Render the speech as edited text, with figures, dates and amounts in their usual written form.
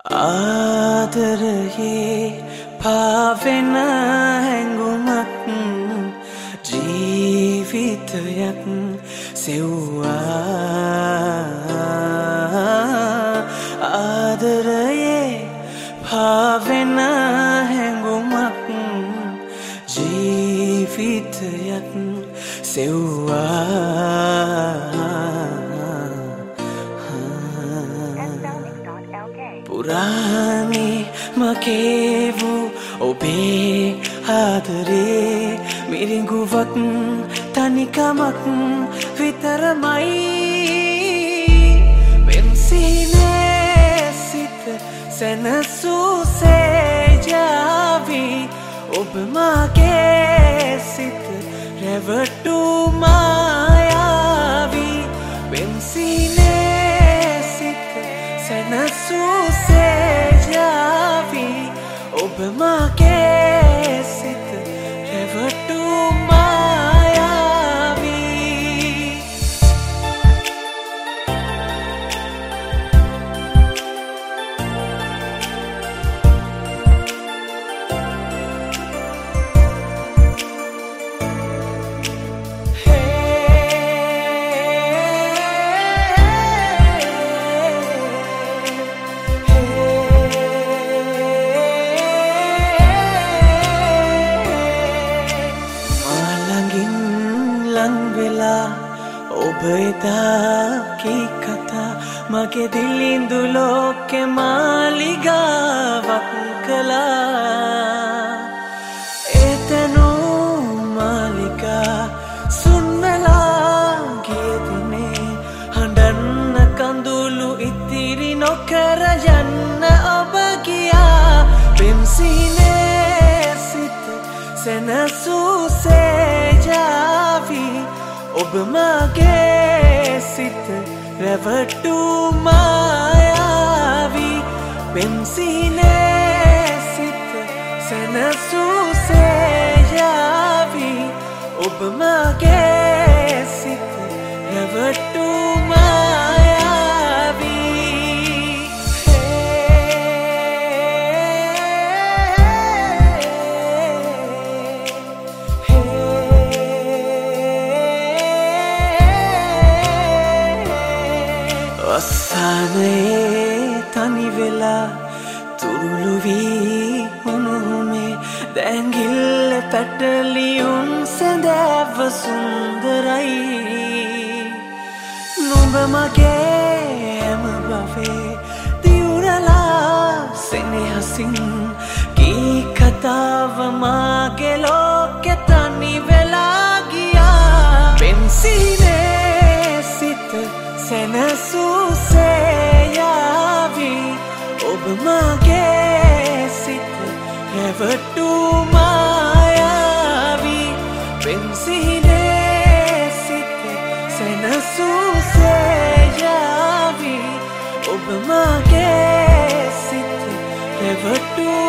ආදරයේ පාවෙන හැඟුමක් ජීවිතයක් සෙව්වා. ආදරයේ පාවෙන හැඟුමක් ජීවිතයක් සෙව්වා. පුරාණේ මගේ වූ ඔබේ ආදරේ මිරිඟුවක් තනිකමක් විතරමයි. වෙන්සිනේ සිත සැනසුසේ ජාවි ඔබ මගේ සිත රැවටු මායාවි. වෙන්සිනේ සිත සැනසුසේ ජාවි ඔබ මගේ සිත රැවටු මායාවි. ඔබ එදා කී කතා මගේ දිලිඳුලෝකෙ මාලිගාවක් කළා. එතනු මාලිගා සුන්වලා ගියදිනේ හඬන්න කඳුළු ඉතිරි නොකර යන්න ඔබ ගියා. පෙම්සිනේ සිත සැනසුසේ ජාවි ඔබ මගේ සිත රැවටු මායාවි. පෙම්සිනේ සිත සැනසුසේ ජාවි ඔබ මගේ සිත රැවටු මායාවි. අස්සානේ තනි වෙලා තුරුළු වී උණුහුමේ දැඟිල්ල පැටලියුම් සැඳෑව සුන්දරයි. නුඹ මගේ හැම බවේ දිවුරලා සෙනෙහසින් කී කතාව මාගේ ලෝකෙ තනි වෙලා ගියා. පෙම්සිනේ සිත සැනසුසේ යාවි ඔබ මගේ සිත රැවටු මායාවි. පෙම්සිනේ සිත සැනසුසේ යාවි ඔබ මගේ සිත රැවටු